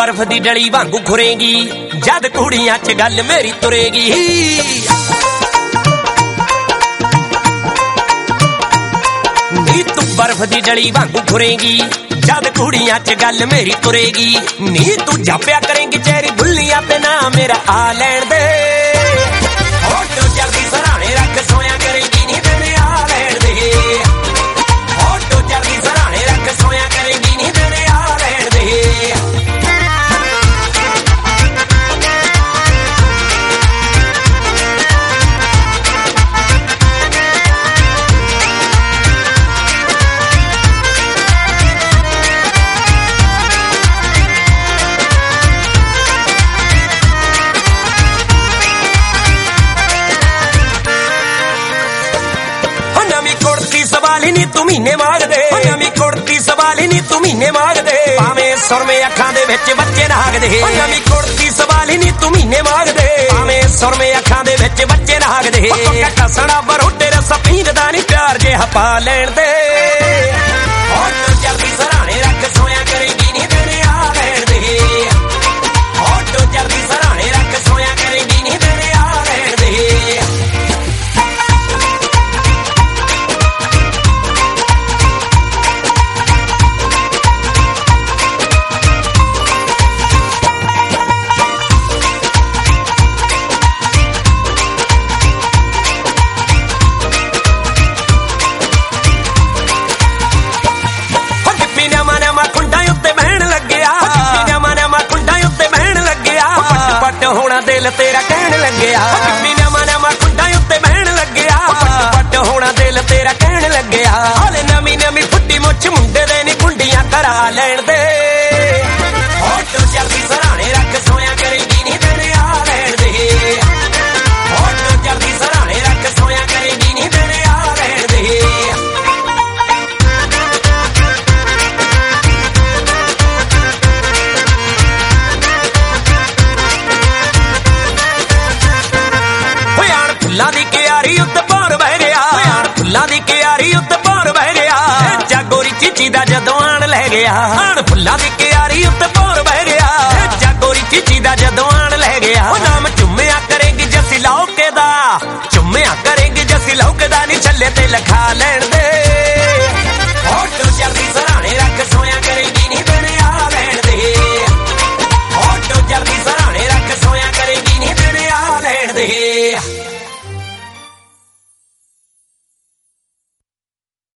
बर्फ दी डली वांगू खुरेगी जद कुड़ियां च गल मेरी तुरेगी। नी तू बर्फ दी डली वांगू खुरेगी जद कुड़ियां च गल मेरी तुरेगी। नी तू जाप्या करेंगी चेरी बुल्लियां पे ना मेरा आ लैण दे। होटो जल्दी सराणे रख सोया करेंगी नी तेरे आ लैण दे। होटो जल्दी सराणे रख सोया करेंगी नी तेरे आ लैण दे। सवाली नी तू महीने मार दे। नवी कुड़ती सवाली नी तू महीने मार दे। भावें सुरमे अखां दे विच बच्चे नाग दे। नवी कुड़ती सवाली नी तू महीने मार दे। भावें सुरमे अखां दे विच बच्चे नाग दे। कसना बरोटे रस पींद दा नी प्यार जे हपा लैण दे। होटो जल्दी सराणे रख सोया करेगी नी तेरे आ लैण दे। होटो जल्दी सराणे रख सोया करेगी नी तेरे आ लैण दे। होना दिल तेरा कहन लग्या नवा नवा खुंडा उत्ते बहन लग्या। पट होना दिल तेरा कहन लग्या। हाले नवी नवी फुट्टी मुछ मुंडे दे नी कुंडियां करा लैण दे। होटो जल्दी सराणे रख सोया करेगी नी तेरे आ लैण दे। होटो जल्दी सराणे रख सोया करेगी नी तेरे आ लैण दे। फुल्लां दी क्यारी उत्ते भौर बह गया। फुल्लां दी क्यारी उत्ते भौर बह गया। जागोरी चीची दा जदों आण लै गया। फुल्लां दी क्यारी उत्ते भौर बह गया। जागोरी चीची दा जदों आण लै गया। नाम चुम्मिया करेंगी जसी लौके दा। चुम्मिया करेंगी जसी लौके दा नी छल्ले ते लखा लैण दे। होटो जल्दी सराणे रख सोया करेगी नी तेरे आ लैण दे। होटो जल्दी सराणे रख सोया करेगी नी तेरे आ लैण दे।